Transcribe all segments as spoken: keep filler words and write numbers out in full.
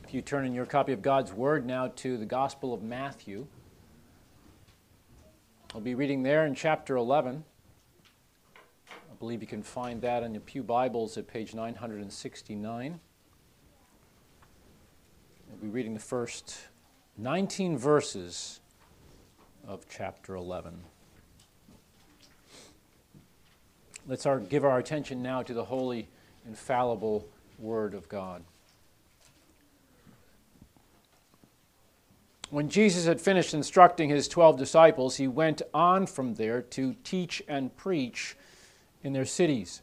If you turn in your copy of God's Word now to the Gospel of Matthew, I'll be reading there in chapter eleven. I believe you can find that in the Pew Bibles at page nine hundred sixty-nine. I'll be reading the first nineteen verses of chapter eleven. Let's our, give our attention now to the holy, infallible Word of God. When Jesus had finished instructing his twelve disciples, he went on from there to teach and preach in their cities.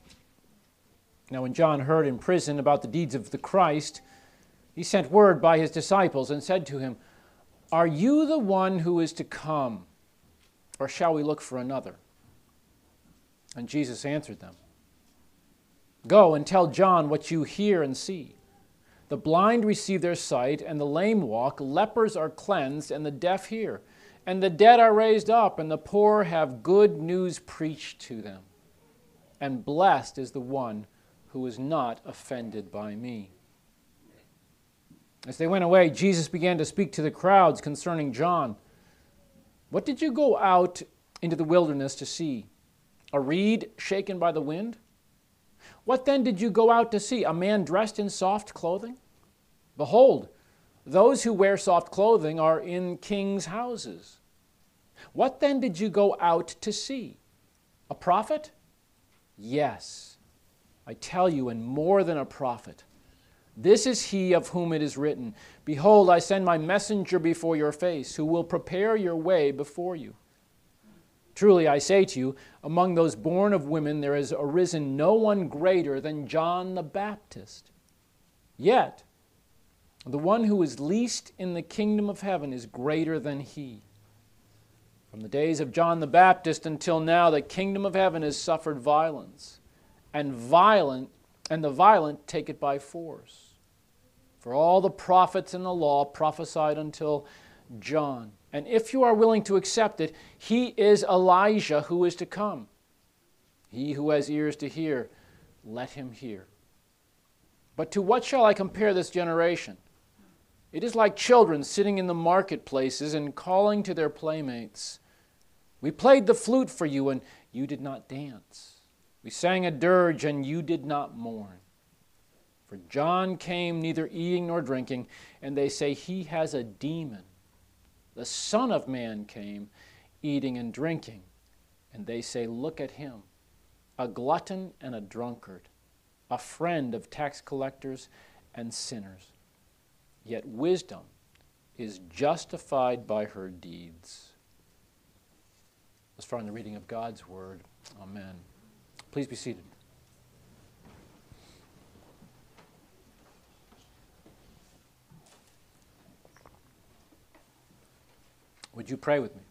Now when John heard in prison about the deeds of the Christ, he sent word by his disciples and said to him, "Are you the one who is to come, or shall we look for another?" And Jesus answered them, "Go and tell John what you hear and see. The blind receive their sight, and the lame walk, lepers are cleansed, and the deaf hear, and the dead are raised up, and the poor have good news preached to them. And blessed is the one who is not offended by me." As they went away, Jesus began to speak to the crowds concerning John. "What did you go out into the wilderness to see? A reed shaken by the wind? What then did you go out to see? A man dressed in soft clothing? Behold, those who wear soft clothing are in kings' houses. What then did you go out to see? A prophet? Yes, I tell you, and more than a prophet. This is he of whom it is written, 'Behold, I send my messenger before your face, who will prepare your way before you.' Truly I say to you, among those born of women there has arisen no one greater than John the Baptist. Yet the one who is least in the kingdom of heaven is greater than he. From the days of John the Baptist until now, the kingdom of heaven has suffered violence, and violent and the violent take it by force. For all the prophets in the law prophesied until John. And if you are willing to accept it, he is Elijah who is to come. He who has ears to hear, let him hear. But to what shall I compare this generation? It is like children sitting in the marketplaces and calling to their playmates. We played the flute for you, and you did not dance. We sang a dirge, and you did not mourn. For John came neither eating nor drinking, and they say he has a demon. The Son of Man came eating and drinking, and they say, look at him, a glutton and a drunkard, a friend of tax collectors and sinners. Yet wisdom is justified by her deeds." As far in the reading of God's Word, amen. Please be seated. Would you pray with me?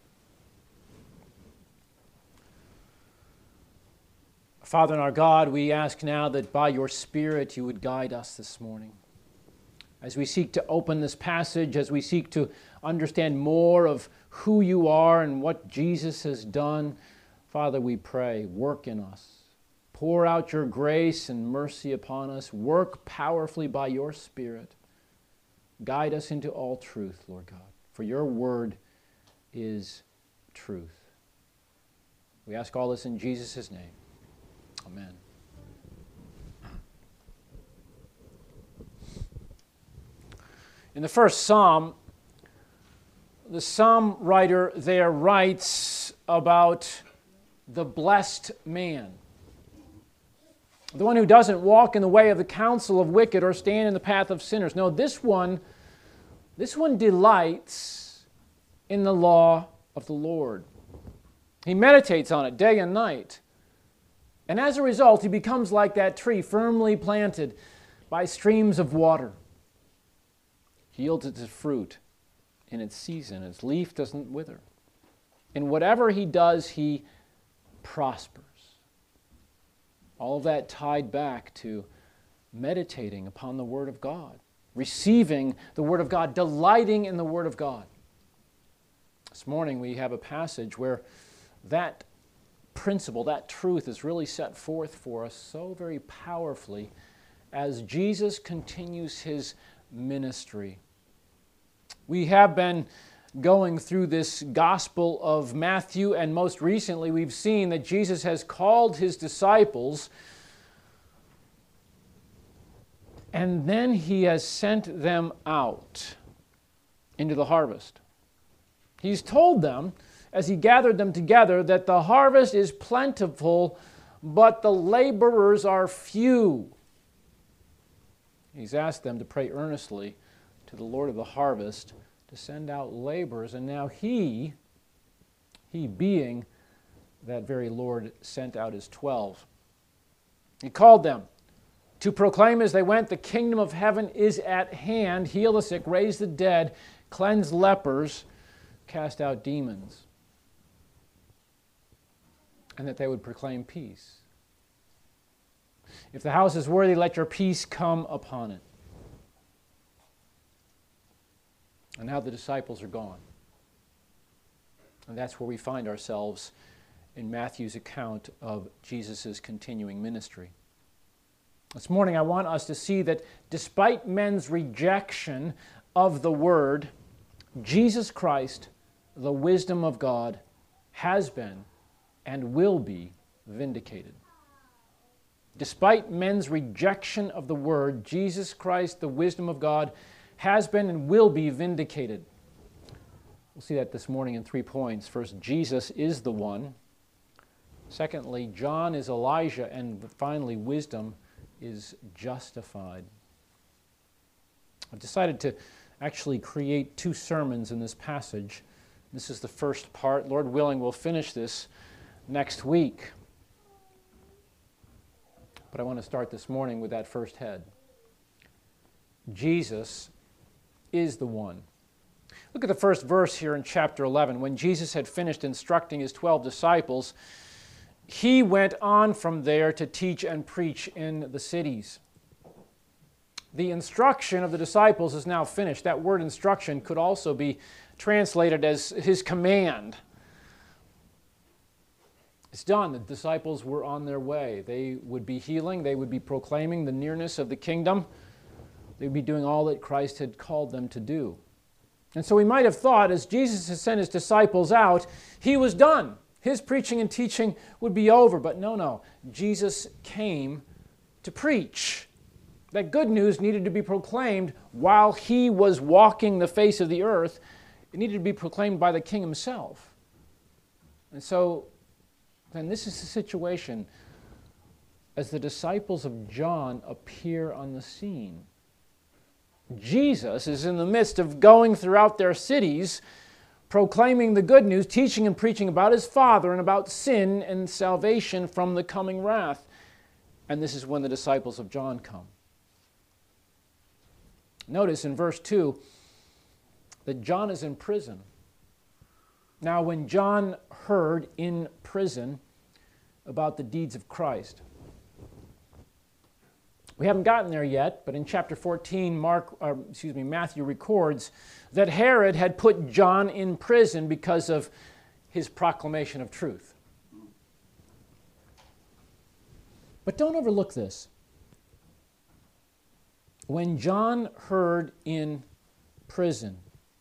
Father and our God, we ask now that by your Spirit you would guide us this morning. As we seek to open this passage, as we seek to understand more of who you are and what Jesus has done, Father, we pray, work in us. Pour out your grace and mercy upon us. Work powerfully by your Spirit. Guide us into all truth, Lord God, for your word is truth. We ask all this in Jesus' name. Amen. In the first psalm, the psalm writer there writes about the blessed man, the one who doesn't walk in the way of the counsel of wicked or stand in the path of sinners. No, this one, this one delights in the law of the Lord. He meditates on it day and night. And as a result, he becomes like that tree firmly planted by streams of water. He yields its fruit in its season. Its leaf doesn't wither. In whatever he does, he prospers. All of that tied back to meditating upon the Word of God, receiving the Word of God, delighting in the Word of God. This morning we have a passage where that principle, that truth is really set forth for us so very powerfully as Jesus continues his ministry. We have been going through this Gospel of Matthew, and most recently we've seen that Jesus has called his disciples, and then he has sent them out into the harvest. He's told them, as he gathered them together, that the harvest is plentiful, but the laborers are few. He's asked them to pray earnestly to the Lord of the harvest to send out laborers, and now he, he being that very Lord, sent out his twelve. He called them to proclaim as they went, the kingdom of heaven is at hand, heal the sick, raise the dead, cleanse lepers, cast out demons, and that they would proclaim peace. If the house is worthy, let your peace come upon it. And now the disciples are gone. And that's where we find ourselves in Matthew's account of Jesus' continuing ministry. This morning I want us to see that despite men's rejection of the Word, Jesus Christ, the wisdom of God, has been and will be vindicated. Despite men's rejection of the Word, Jesus Christ, the wisdom of God, has been and will be vindicated. We'll see that this morning in three points. First, Jesus is the one. Secondly, John is Elijah. And finally, wisdom is justified. I've decided to actually create two sermons in this passage. This is the first part. Lord willing, we'll finish this next week. But I want to start this morning with that first head. Jesus is the one. Look at the first verse here in chapter eleven. When Jesus had finished instructing his twelve disciples, he went on from there to teach and preach in the cities. The instruction of the disciples is now finished. That word instruction could also be translated as his command. It's done. The disciples were on their way. They would be healing. They would be proclaiming the nearness of the kingdom. They would be doing all that Christ had called them to do. And so we might have thought, as Jesus had sent his disciples out, he was done. His preaching and teaching would be over. But no, no. Jesus came to preach. That good news needed to be proclaimed while he was walking the face of the earth. It needed to be proclaimed by the King himself. And so, then this is the situation as the disciples of John appear on the scene. Jesus is in the midst of going throughout their cities, proclaiming the good news, teaching and preaching about his Father and about sin and salvation from the coming wrath. And this is when the disciples of John come. Notice in verse two that John is in prison. Now, when John heard in prison about the deeds of Christ, we haven't gotten there yet, but in chapter fourteen, Mark, or, excuse me, Matthew records that Herod had put John in prison because of his proclamation of truth. But don't overlook this. When John heard in prison,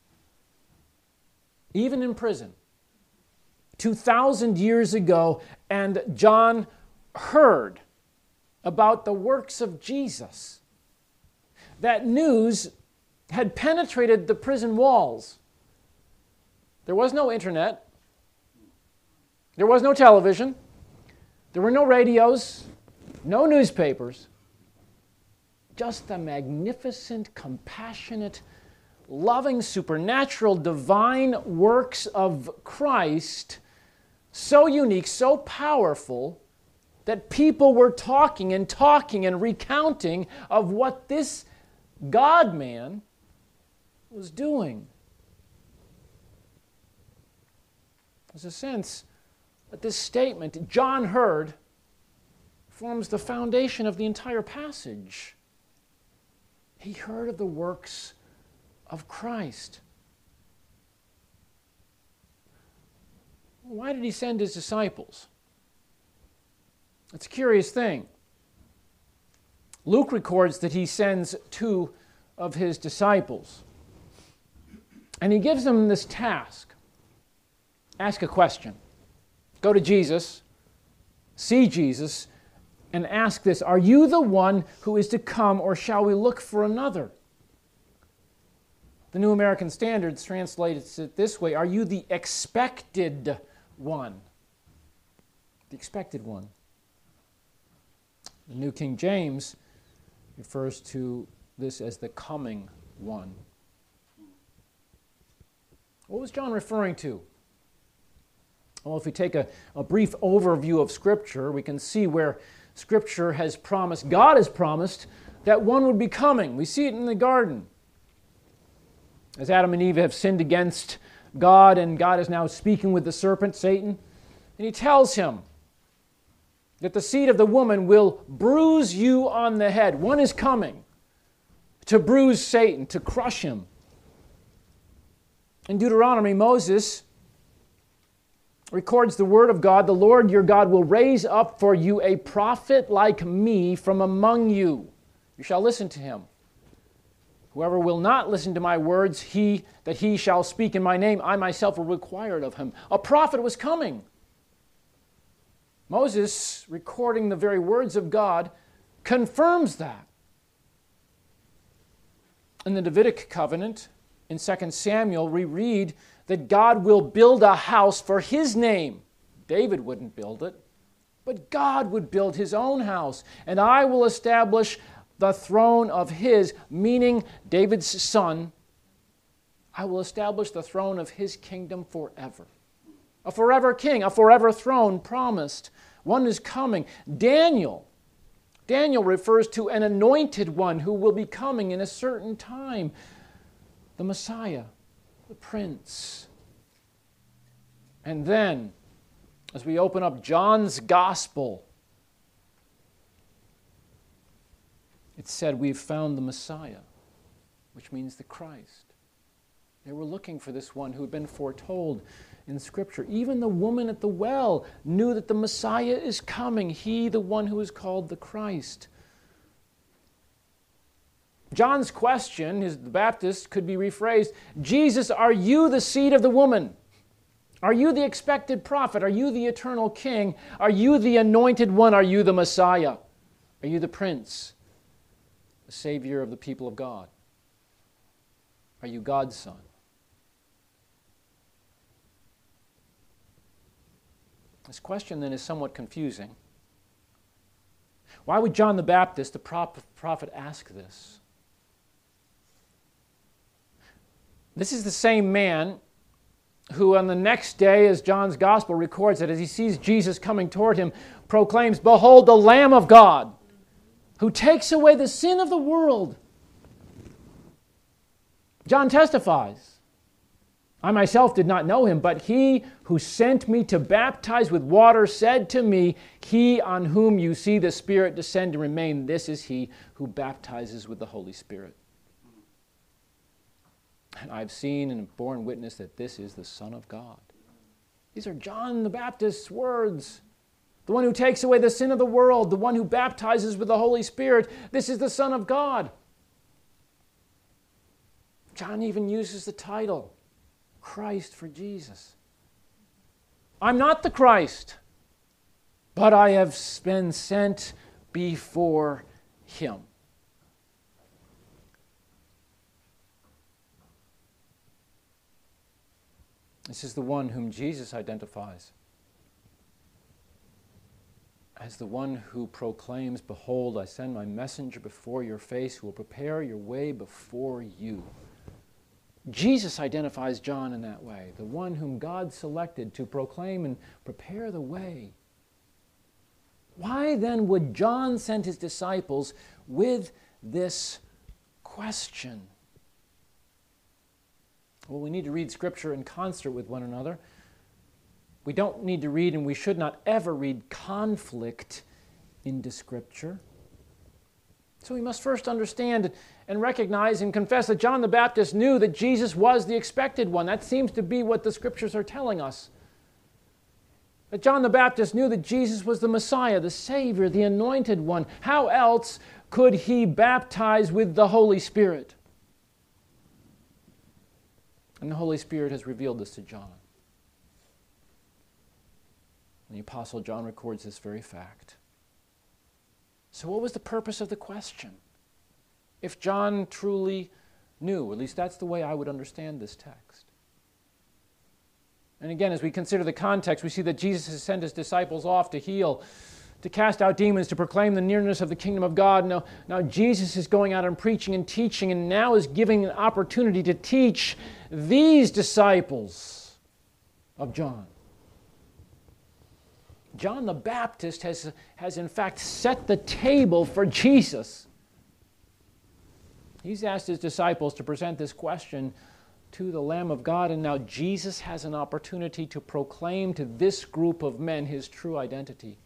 even in prison, two thousand years ago, and John heard about the works of Jesus, that news had penetrated the prison walls. There was no internet. There was no television. There were no radios, no newspapers. Just the magnificent, compassionate, loving, supernatural, divine works of Christ, so unique, so powerful, that people were talking and talking and recounting of what this God-man was doing. There's a sense that this statement, John heard, forms the foundation of the entire passage. He heard of the works of Christ. Why did he send his disciples? It's a curious thing. Luke records that he sends two of his disciples. And he gives them this task. Ask a question. Go to Jesus, see Jesus, and ask this: are you the one who is to come, or shall we look for another? The New American Standard translates it this way: are you the expected one? The expected one. The New King James refers to this as the coming one. What was John referring to? Well, if we take a, a brief overview of Scripture, we can see where Scripture has promised, God has promised, that one would be coming. We see it in the garden. As Adam and Eve have sinned against God, and God is now speaking with the serpent, Satan, and he tells him that the seed of the woman will bruise you on the head. One is coming to bruise Satan, to crush him. In Deuteronomy, Moses records the word of God: the Lord your God will raise up for you a prophet like me from among you. You shall listen to him. Whoever will not listen to my words, he that he shall speak in my name, I myself will require it of him. A prophet was coming. Moses, recording the very words of God, confirms that. In the Davidic covenant, in Second Samuel, we read that God will build a house for his name. David wouldn't build it, but God would build his own house. And I will establish the throne of his, meaning David's son. I will establish the throne of his kingdom forever. A forever king, a forever throne promised. One is coming. Daniel. Daniel refers to an anointed one who will be coming in a certain time. The Messiah, the Prince. And then, as we open up John's Gospel, it said we've found the Messiah, which means the Christ. They were looking for this one who had been foretold in Scripture. Even the woman at the well knew that the Messiah is coming. He, the one who is called the Christ. John's question, his, the Baptist, could be rephrased: Jesus, are you the seed of the woman? Are you the expected prophet? Are you the eternal king? Are you the anointed one? Are you the Messiah? Are you the Prince, the Savior of the people of God? Are you God's Son? This question then is somewhat confusing. Why would John the Baptist, the prophet, ask this? This is the same man who on the next day, as John's Gospel records it, as he sees Jesus coming toward him, proclaims, "Behold the Lamb of God, who takes away the sin of the world." John testifies, "I myself did not know him, but he who sent me to baptize with water said to me, he on whom you see the Spirit descend and remain, this is he who baptizes with the Holy Spirit. And I've seen and borne witness that this is the Son of God." These are John the Baptist's words. The one who takes away the sin of the world, the one who baptizes with the Holy Spirit. This is the Son of God. John even uses the title, Christ, for Jesus. I'm not the Christ, but I have been sent before him. This is the one whom Jesus identifies as the one who proclaims, "Behold, I send my messenger before your face who will prepare your way before you." Jesus identifies John in that way, the one whom God selected to proclaim and prepare the way. Why then would John send his disciples with this question? Well, we need to read Scripture in concert with one another. We don't need to read, and we should not ever read, conflict into Scripture. So we must first understand and recognize and confess that John the Baptist knew that Jesus was the expected one. That seems to be what the Scriptures are telling us. That John the Baptist knew that Jesus was the Messiah, the Savior, the anointed one. How else could he baptize with the Holy Spirit? And the Holy Spirit has revealed this to John. And the Apostle John records this very fact. So what was the purpose of the question? If John truly knew, at least that's the way I would understand this text. And again, as we consider the context, we see that Jesus has sent his disciples off to heal, to cast out demons, to proclaim the nearness of the kingdom of God. Now, now Jesus is going out and preaching and teaching, and now is giving an opportunity to teach these disciples of John. John the Baptist has, has in fact set the table for Jesus. He's asked his disciples to present this question to the Lamb of God, and now Jesus has an opportunity to proclaim to this group of men his true identity.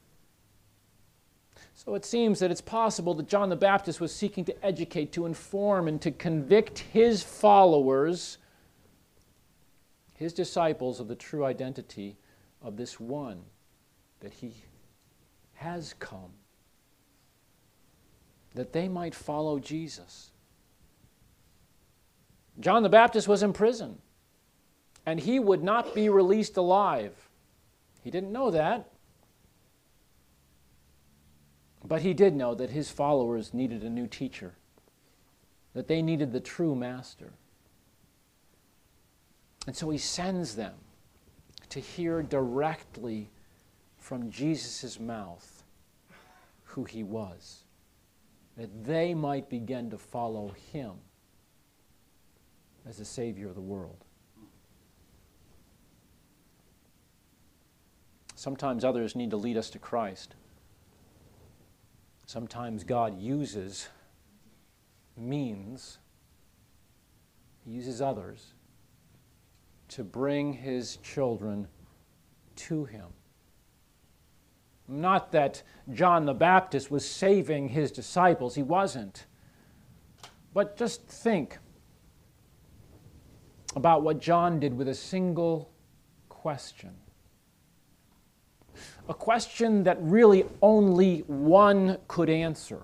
So it seems that it's possible that John the Baptist was seeking to educate, to inform, and to convict his followers, his disciples, of the true identity of this one, that he has come, that they might follow Jesus. John the Baptist was in prison, and he would not be released alive. He didn't know that, but he did know that his followers needed a new teacher, that they needed the true master. And so he sends them to hear directly from Jesus' mouth who he was, that they might begin to follow him as the Savior of the world. Sometimes others need to lead us to Christ. Sometimes God uses means, he uses others to bring his children to him. Not that John the Baptist was saving his disciples, he wasn't. But just think about what John did with a single question. A question that really only one could answer.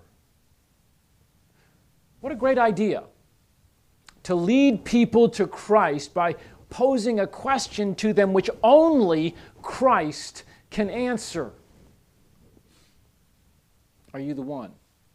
What a great idea to lead people to Christ by posing a question to them which only Christ can answer. Are you the one?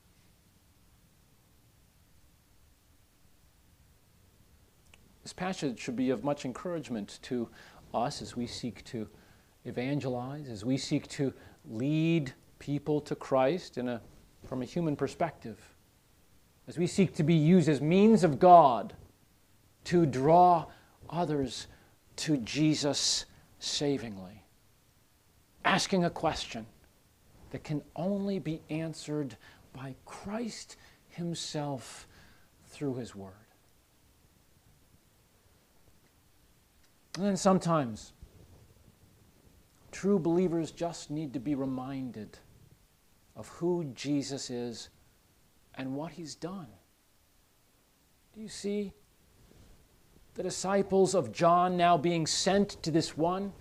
This passage should be of much encouragement to us as we seek to evangelize, as we seek to lead people to Christ in a, from a human perspective, as we seek to be used as means of God to draw others to Jesus savingly. Asking a question that can only be answered by Christ himself through his word. And then sometimes true believers just need to be reminded of who Jesus is and what he's done. Do you see the disciples of John now being sent to this one?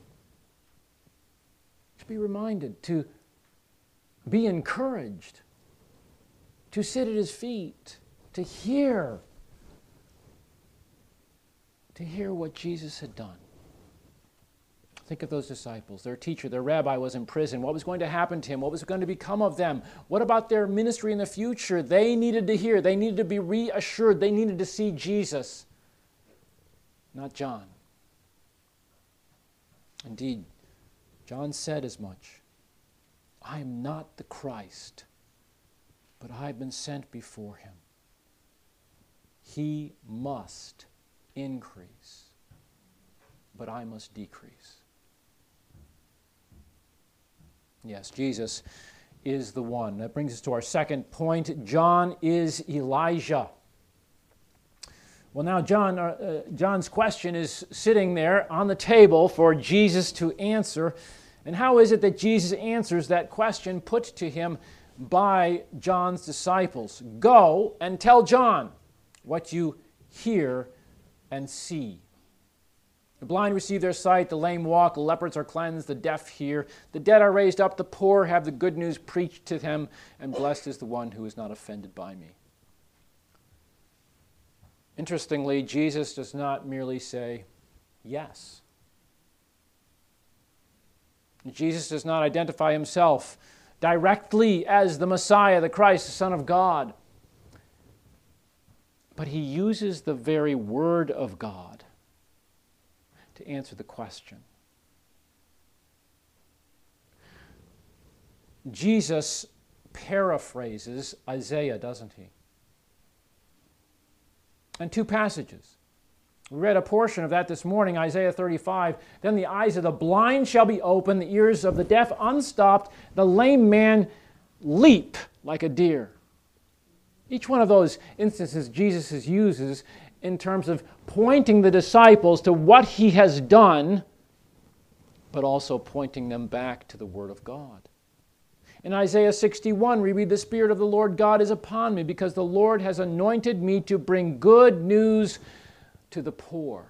To be reminded, to be encouraged, to sit at his feet, to hear, to hear what Jesus had done. Think of those disciples. Their teacher, their rabbi was in prison. What was going to happen to him? What was going to become of them? What about their ministry in the future? They needed to hear. They needed to be reassured. They needed to see Jesus, not John. Indeed, John said as much. I am not the Christ, but I have been sent before him. He must increase, but I must decrease. Yes, Jesus is the one. That brings us to our second point. John is Elijah. Well, now John, uh, John's question is sitting there on the table for Jesus to answer. And how is it that Jesus answers that question put to him by John's disciples? Go and tell John what you hear and see. The blind receive their sight, the lame walk, the lepers are cleansed, the deaf hear, the dead are raised up, the poor have the good news preached to them, and blessed is the one who is not offended by me. Interestingly, Jesus does not merely say yes. Jesus does not identify himself directly as the Messiah, the Christ, the Son of God. But he uses the very Word of God to answer the question. Jesus paraphrases Isaiah, doesn't he? In two passages. We read a portion of that this morning, Isaiah thirty-five. Then the eyes of the blind shall be opened, the ears of the deaf unstopped, the lame man leap like a deer. Each one of those instances Jesus uses in terms of pointing the disciples to what he has done, but also pointing them back to the Word of God. In Isaiah sixty-one, we read, "The Spirit of the Lord God is upon me, because the Lord has anointed me to bring good news to the poor."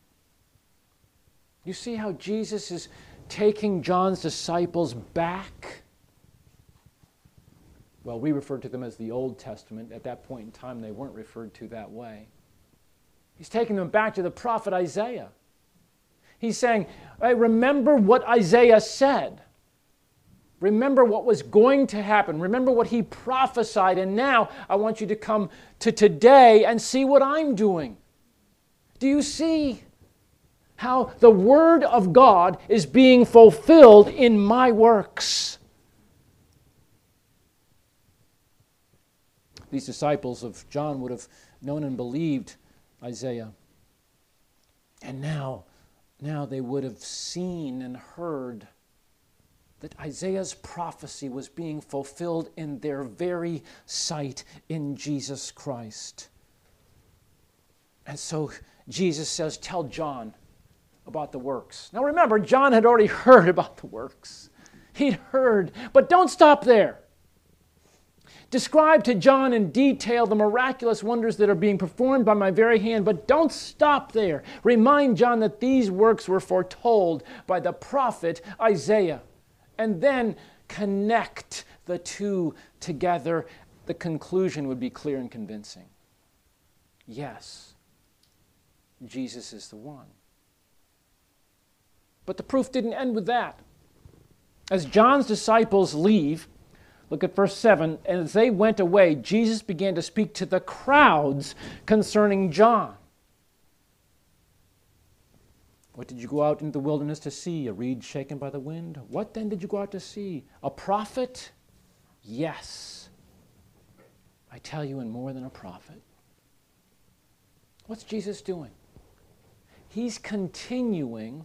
You see how Jesus is taking John's disciples back? Well, we refer to them as the Old Testament. At that point in time, they weren't referred to that way. He's taking them back to the prophet Isaiah. He's saying, hey, remember what Isaiah said. Remember what was going to happen. Remember what he prophesied. And now I want you to come to today and see what I'm doing. Do you see how the Word of God is being fulfilled in my works? These disciples of John would have known and believed Isaiah. And now, now they would have seen and heard that Isaiah's prophecy was being fulfilled in their very sight in Jesus Christ. And so Jesus says, tell John about the works. Now remember, John had already heard about the works. He'd heard, but don't stop there. Describe to John in detail the miraculous wonders that are being performed by my very hand, but don't stop there. Remind John that these works were foretold by the prophet Isaiah. And then connect the two together. The conclusion would be clear and convincing. Yes, Jesus is the one. But the proof didn't end with that. As John's disciples leave, look at verse seven. And as they went away, Jesus began to speak to the crowds concerning John. What did you go out into the wilderness to see? A reed shaken by the wind? What then did you go out to see? A prophet? Yes. I tell you, and more than a prophet. What's Jesus doing? He's continuing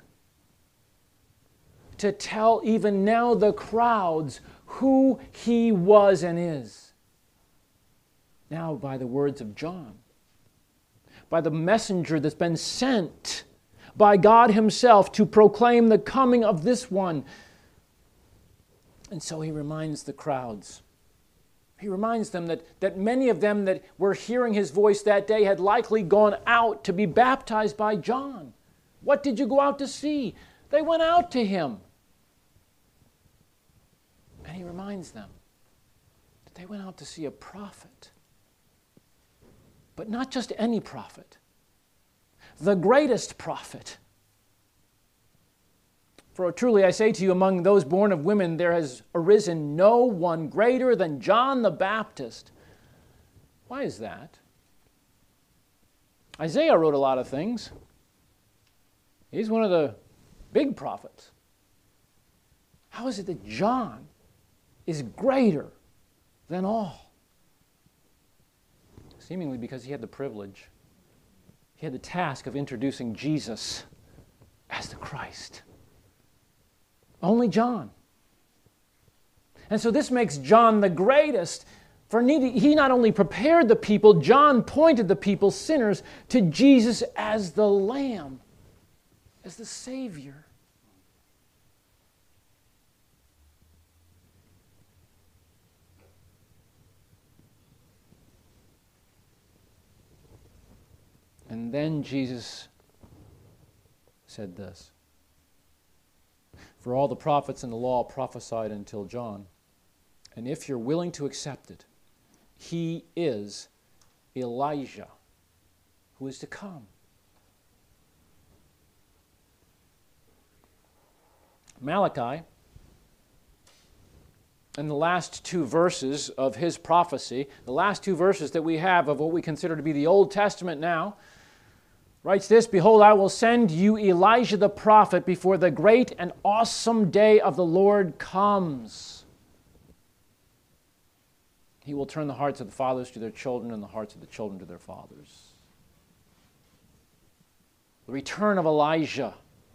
to tell even now the crowds who he was and is. Now by the words of John, by the messenger that's been sent by God himself to proclaim the coming of this one. And so he reminds the crowds. He reminds them that, that many of them that were hearing his voice that day had likely gone out to be baptized by John. What did you go out to see? They went out to him. And he reminds them that they went out to see a prophet. But not just any prophet. The greatest prophet. For truly I say to you, among those born of women there has arisen no one greater than John the Baptist. Why is that? Isaiah wrote a lot of things. He's one of the big prophets. How is it that John is greater than all? Seemingly because he had the privilege. He had the task of introducing Jesus as the Christ. Only John. And so this makes John the greatest. For he not only prepared the people, John pointed the people, sinners, to Jesus as the Lamb, as the Savior. And then Jesus said this, for all the prophets and the law prophesied until John, and if you're willing to accept it, he is Elijah who is to come. Malachi, in the last two verses of his prophecy, the last two verses that we have of what we consider to be the Old Testament now, writes this, "Behold, I will send you Elijah the prophet before the great and awesome day of the Lord comes. He will turn the hearts of the fathers to their children and the hearts of the children to their fathers." The return of Elijah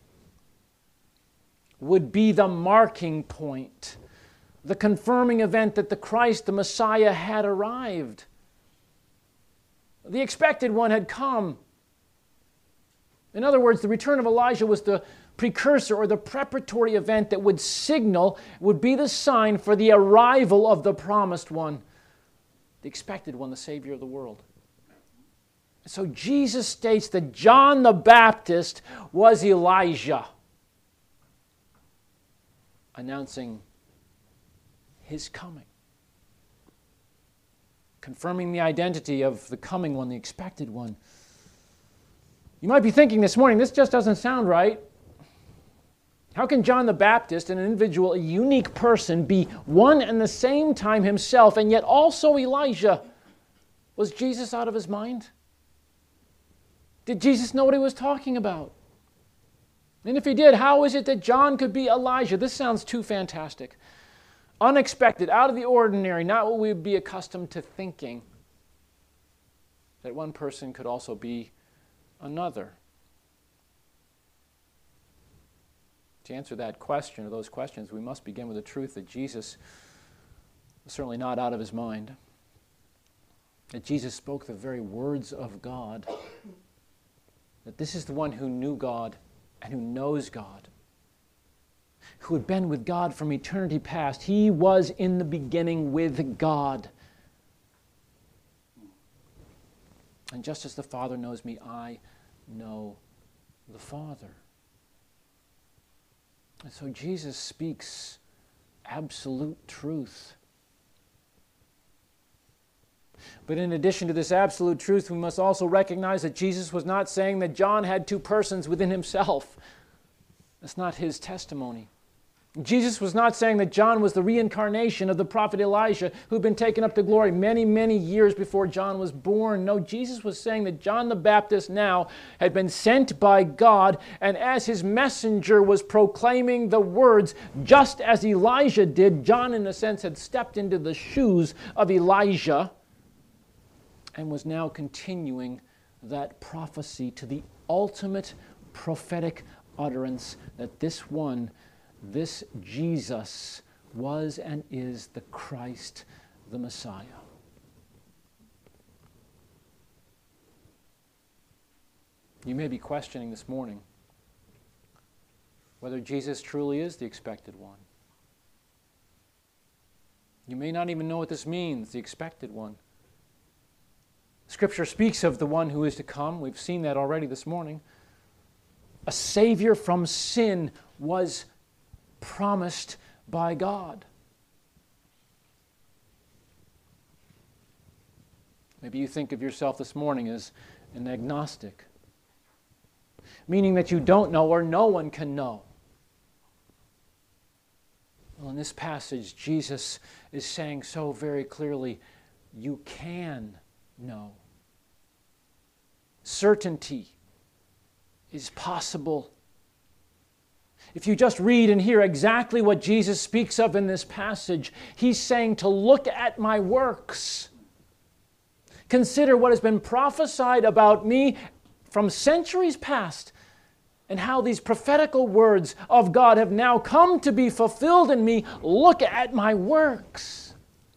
would be the marking point, the confirming event that the Christ, the Messiah, had arrived. The expected one had come. In other words, the return of Elijah was the precursor or the preparatory event that would signal, would be the sign for the arrival of the promised one, the expected one, the Savior of the world. So Jesus states that John the Baptist was Elijah, announcing his coming, confirming the identity of the coming one, the expected one. You might be thinking this morning, this just doesn't sound right. How can John the Baptist, an individual, a unique person, be one and the same time himself and yet also Elijah? Was Jesus out of his mind? Did Jesus know what he was talking about? And if he did, how is it that John could be Elijah? This sounds too fantastic. Unexpected, out of the ordinary, not what we would be accustomed to thinking. That one person could also be another. To answer that question, or those questions, we must begin with the truth that Jesus was certainly not out of his mind. That Jesus spoke the very words of God. That this is the one who knew God and who knows God, who had been with God from eternity past. He was in the beginning with God. And just as the Father knows me, I know the Father. And so Jesus speaks absolute truth. But in addition to this absolute truth, we must also recognize that Jesus was not saying that John had two persons within himself. That's not his testimony. Jesus was not saying that John was the reincarnation of the prophet Elijah who had been taken up to glory many, many years before John was born. No, Jesus was saying that John the Baptist now had been sent by God, and as his messenger was proclaiming the words, just as Elijah did, John in a sense had stepped into the shoes of Elijah and was now continuing that prophecy to the ultimate prophetic utterance that this one, this Jesus, was and is the Christ, the Messiah. You may be questioning this morning whether Jesus truly is the expected one. You may not even know what this means, the expected one. Scripture speaks of the one who is to come. We've seen that already this morning. A Savior from sin was promised by God. Maybe you think of yourself this morning as an agnostic, meaning that you don't know or no one can know. Well, in this passage, Jesus is saying so very clearly, you can know. Certainty is possible. If you just read and hear exactly what Jesus speaks of in this passage, he's saying to look at my works. Consider what has been prophesied about me from centuries past and how these prophetical words of God have now come to be fulfilled in me. Look at my works.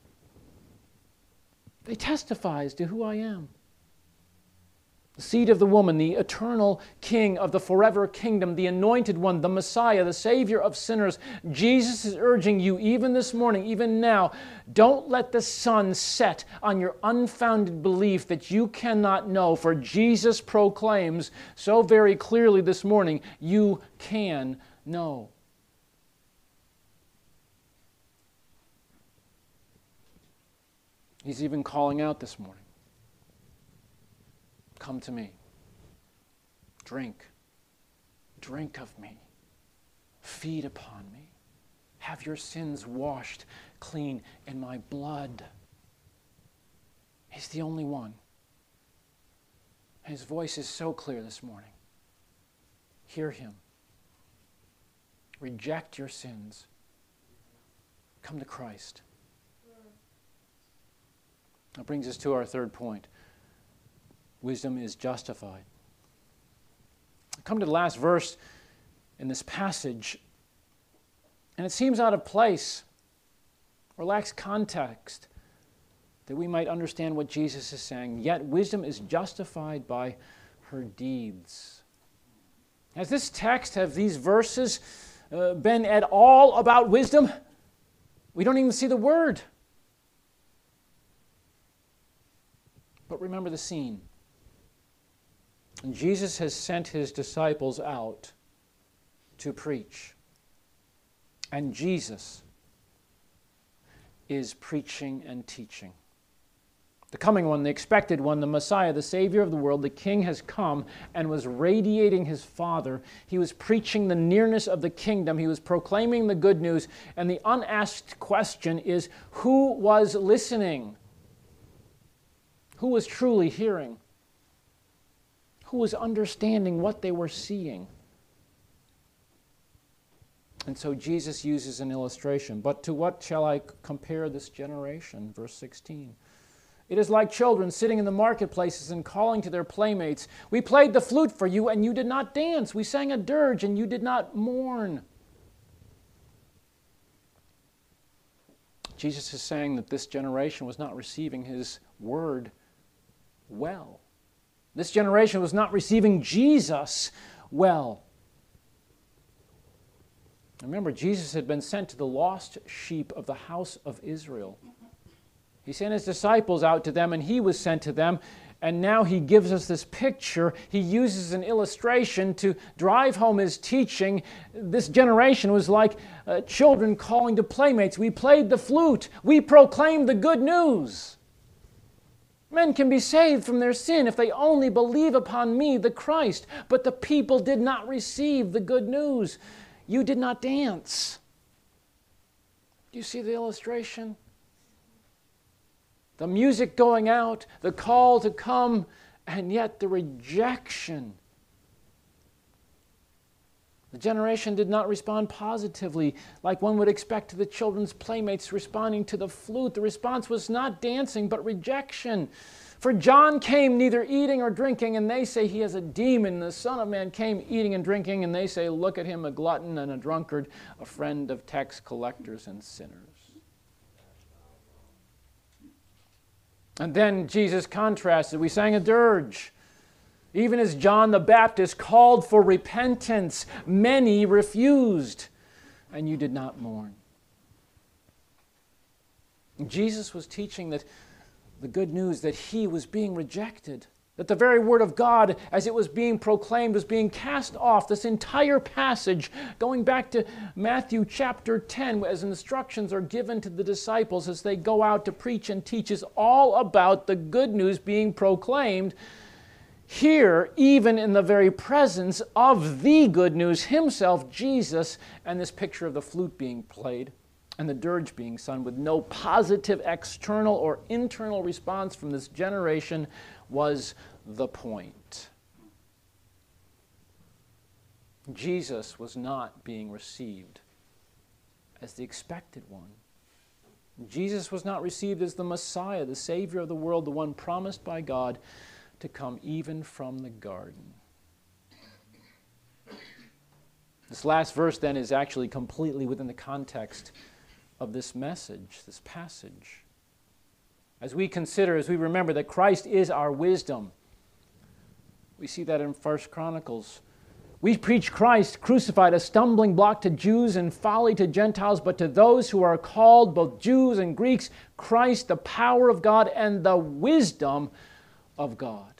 They testify as to who I am. The seed of the woman, the eternal king of the forever kingdom, the anointed one, the Messiah, the Savior of sinners. Jesus is urging you, even this morning, even now, don't let the sun set on your unfounded belief that you cannot know, for Jesus proclaims so very clearly this morning, you can know. He's even calling out this morning. come to me. Drink. Drink of me. Feed upon me. Have your sins washed clean in my blood. He's the only one. His voice is so clear this morning. Hear him. Reject your sins. Come to Christ. That brings us to our third point. Wisdom is justified. Come to the last verse in this passage, and it seems out of place or lacks context that we might understand what Jesus is saying. Yet wisdom is justified by her deeds. Has this text, have these verses uh, been at all about wisdom? We don't even see the word. But remember the scene. Jesus has sent his disciples out to preach. And Jesus is preaching and teaching. The coming one, the expected one, the Messiah, the Savior of the world, the King has come and was radiating his Father. He was preaching the nearness of the kingdom. He was proclaiming the good news. And the unasked question is, who was listening? Who was truly hearing? Who was understanding what they were seeing? And so Jesus uses an illustration. But to what shall I compare this generation? Verse sixteen. It is like children sitting in the marketplaces and calling to their playmates, "We played the flute for you, and you did not dance. We sang a dirge, and you did not mourn." Jesus is saying that this generation was not receiving his word well. This generation was not receiving Jesus well. Remember, Jesus had been sent to the lost sheep of the house of Israel. He sent his disciples out to them, and he was sent to them. And now he gives us this picture. He uses an illustration to drive home his teaching. This generation was like uh, children calling to playmates. We played the flute. We proclaimed the good news. Men can be saved from their sin if they only believe upon me, the Christ. But the people did not receive the good news. You did not dance. Do you see the illustration? The music going out, the call to come, and yet the rejection. The generation did not respond positively like one would expect to the children's playmates responding to the flute. The response was not dancing, but rejection. For John came neither eating or drinking, and they say he has a demon. The Son of Man came eating and drinking, and they say, look at him, a glutton and a drunkard, a friend of tax collectors and sinners. And then Jesus contrasted. We sang a dirge. Even as John the Baptist called for repentance, many refused, and you did not mourn. Jesus was teaching that the good news that he was being rejected, that the very word of God, as it was being proclaimed, was being cast off. This entire passage, going back to Matthew chapter ten, as instructions are given to the disciples as they go out to preach and teach, is all about the good news being proclaimed. Here, even in the very presence of the good news himself, Jesus, and this picture of the flute being played and the dirge being sung with no positive external or internal response from this generation was the point. Jesus was not being received as the expected one. Jesus was not received as the Messiah, the Savior of the world, the one promised by God to come even from the garden. This last verse then is actually completely within the context of this message, this passage. As we consider, as we remember that Christ is our wisdom, we see that in First Chronicles. We preach Christ crucified, a stumbling block to Jews and folly to Gentiles, but to those who are called, both Jews and Greeks, Christ, the power of God and the wisdom of God.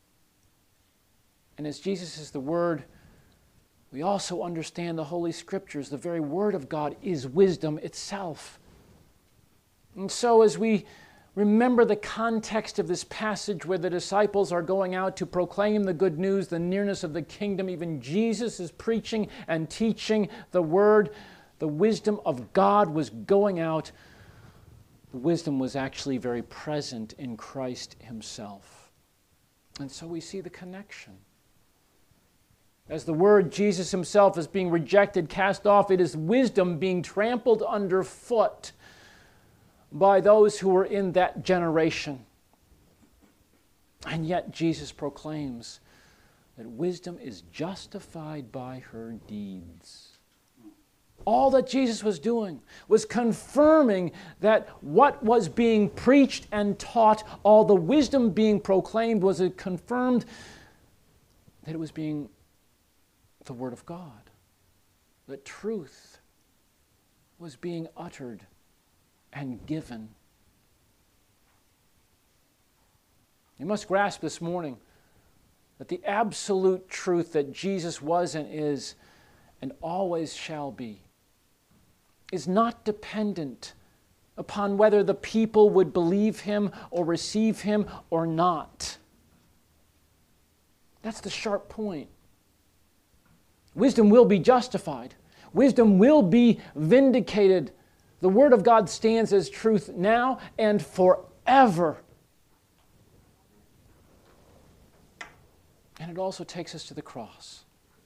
And as Jesus is the Word, we also understand the Holy Scriptures. The very Word of God is wisdom itself. And so as we Remember the context of this passage where the disciples are going out to proclaim the good news, the nearness of the kingdom. Even Jesus is preaching and teaching the word. The wisdom of God was going out. The wisdom was actually very present in Christ himself. And so we see the connection. As the word, Jesus himself, is being rejected, cast off, it is wisdom being trampled underfoot by those who were in that generation. And yet Jesus proclaims that wisdom is justified by her deeds. All that Jesus was doing was confirming that what was being preached and taught, all the wisdom being proclaimed, was it confirmed that it was being the Word of God. That truth was being uttered and given. You must grasp this morning that the absolute truth that Jesus was and is and always shall be is not dependent upon whether the people would believe him or receive him or not. That's the sharp point. Wisdom will be justified. Wisdom will be vindicated. The Word of God stands as truth now and forever. And it also takes us to the cross.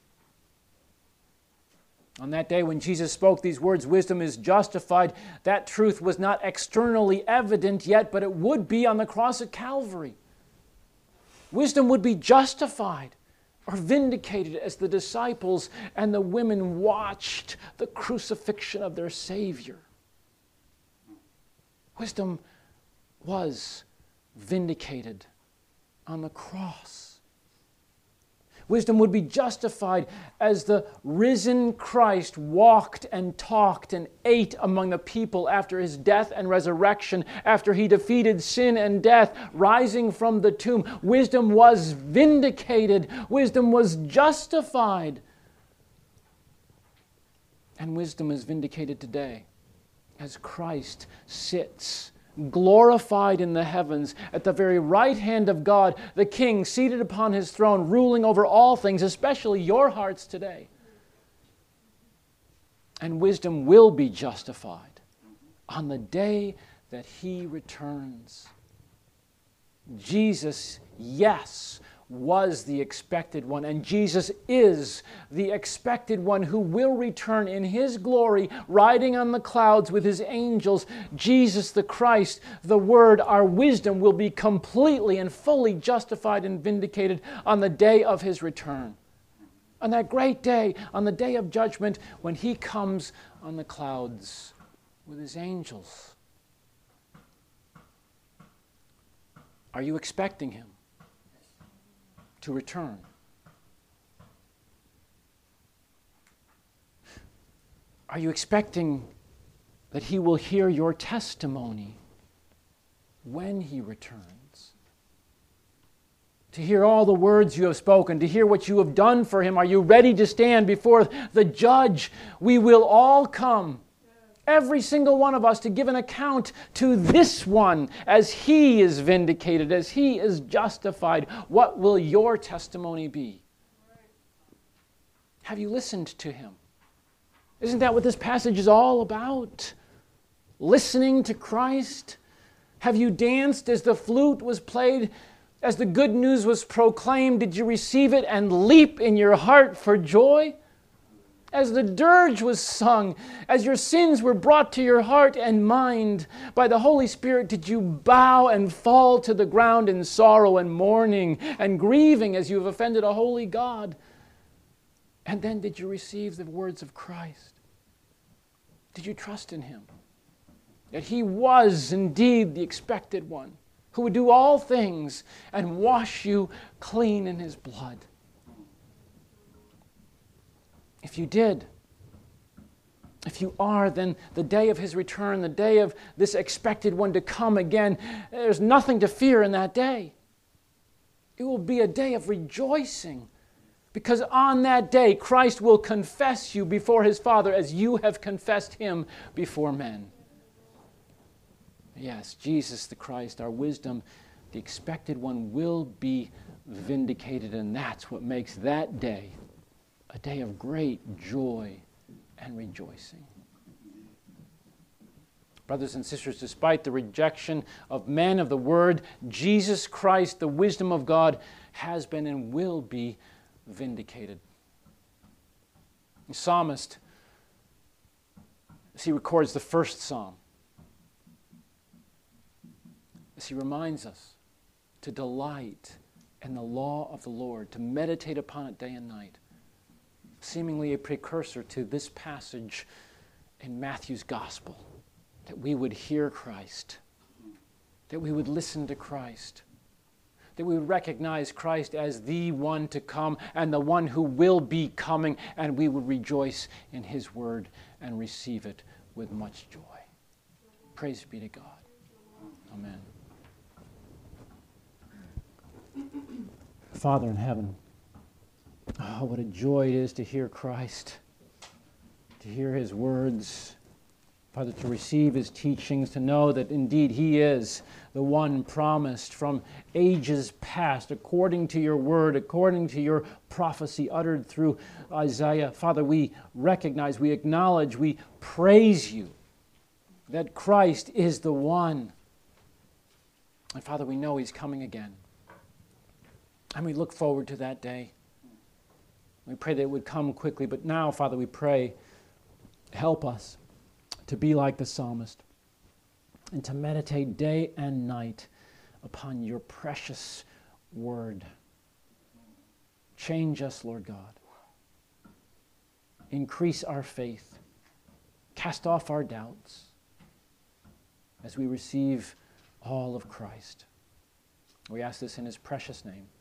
On that day when Jesus spoke these words, wisdom is justified, that truth was not externally evident yet, but it would be on the cross at Calvary. Wisdom would be justified or vindicated as the disciples and the women watched the crucifixion of their Savior. Wisdom was vindicated on the cross. Wisdom would be justified as the risen Christ walked and talked and ate among the people after his death and resurrection, after he defeated sin and death, rising from the tomb. Wisdom was vindicated. Wisdom was justified. And wisdom is vindicated today as Christ sits glorified in the heavens, at the very right hand of God, the King seated upon his throne, ruling over all things, especially your hearts today. And wisdom will be justified on the day that he returns. Jesus, yes, was the expected one, and Jesus is the expected one who will return in his glory, riding on the clouds with his angels. Jesus the Christ, the Word, our wisdom, will be completely and fully justified and vindicated on the day of his return. On that great day, on the day of judgment, when he comes on the clouds with his angels. Are you expecting him to return? Are you expecting that he will hear your testimony when he returns? To hear all the words you have spoken, to hear what you have done for him. Are you ready to stand before the judge? We will all come, every single one of us, to give an account to this one as he is vindicated, as he is justified. What will your testimony be? Have you listened to him? Isn't that what this passage is all about? Listening to Christ? Have you danced as the flute was played, as the good news was proclaimed? Did you receive it and leap in your heart for joy? As the dirge was sung, as your sins were brought to your heart and mind by the Holy Spirit, did you bow and fall to the ground in sorrow and mourning and grieving as you have offended a holy God? And then did you receive the words of Christ? Did you trust in him? That he was indeed the expected one who would do all things and wash you clean in his blood. If you did, if you are, then the day of his return, the day of this expected one to come again, there's nothing to fear in that day. It will be a day of rejoicing, because on that day Christ will confess you before his Father as you have confessed him before men. Yes, Jesus the Christ, our wisdom, the expected one, will be vindicated, and that's what makes that day a day of great joy and rejoicing. Brothers and sisters, despite the rejection of men of the Word, Jesus Christ, the wisdom of God, has been and will be vindicated. The psalmist, as he records the first psalm, as he reminds us to delight in the law of the Lord, to meditate upon it day and night, seemingly a precursor to this passage in Matthew's Gospel, that we would hear Christ, that we would listen to Christ, that we would recognize Christ as the one to come and the one who will be coming, and we would rejoice in His word and receive it with much joy. Praise be to God. Amen. Father in heaven, oh, what a joy it is to hear Christ, to hear His words, Father, to receive His teachings, to know that indeed He is the one promised from ages past, according to your word, according to your prophecy uttered through Isaiah. Father, we recognize, we acknowledge, we praise you that Christ is the one. And Father, we know He's coming again. And we look forward to that day. We pray that it would come quickly. But now, Father, we pray, help us to be like the psalmist and to meditate day and night upon your precious word. Change us, Lord God. Increase our faith. Cast off our doubts as we receive all of Christ. We ask this in His precious name.